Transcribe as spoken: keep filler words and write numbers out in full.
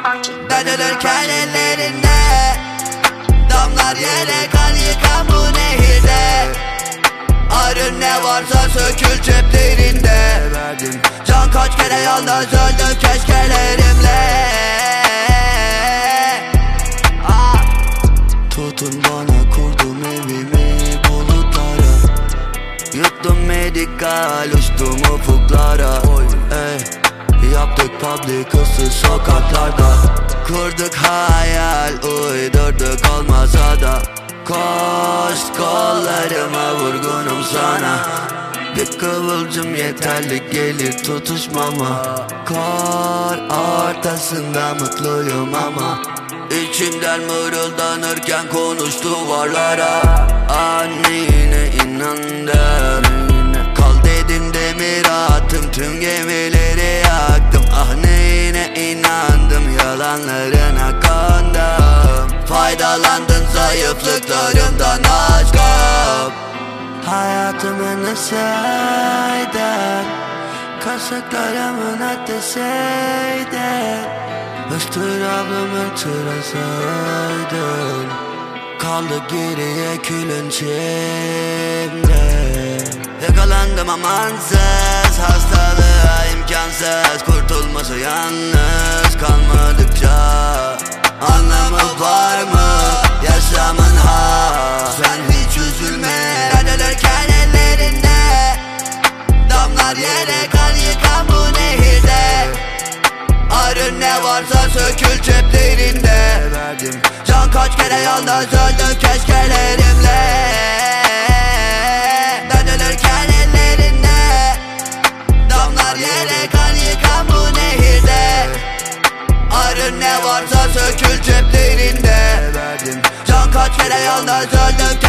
Ben ölürken ellerinde damlar yere, kan yıkan bu nehirde. Arın ne varsa sökül ceplerinde. Can kaç kere yalnız öldüm keşkelerimle. ah. Tutun bana, kurdum evimi bulutlara. Yuttum medikal, uçtum ufuklara. Ey, yaptık public ıssız sokaklarda. Kurduk hayal, uydurduk olmasa da. Koş kollarıma, vurgunum sana. Bir kıvılcım yeterli gelir tutuşmama. Kar ortasında mutluyum ama İçimden mırıldanırken konuş duvarlara. Annene inandım, kal dedin demir attım, tüm gemileri yaktım. Ah neyine inandım, yalanlarına kandım. Faydalandın zayıflıklarımdan aşkım. Hayatımın ısıydın, kasıklarımın ateşiydin. Istırabımın çırasıydın. Kaldı geriye külün içimde. Yakalandım amansız, hastalığa imkansız. Kurtulması yalnız kalmadıkça. Anlamı var mı yaşamın ha? Sen hiç üzülme. Ben ölürken ellerinde damlar yere, kan yıkan bu nehirde. Arın ne varsa sökül ceplerinde. Can kaç kere yalnız öldüm keşkelerimle. Ben ölürken ellerinde damlar yere, kan yıkan bu nehirde. Arın ne varsa sökül ceplerinde. Can kaç kere yalnız öldüm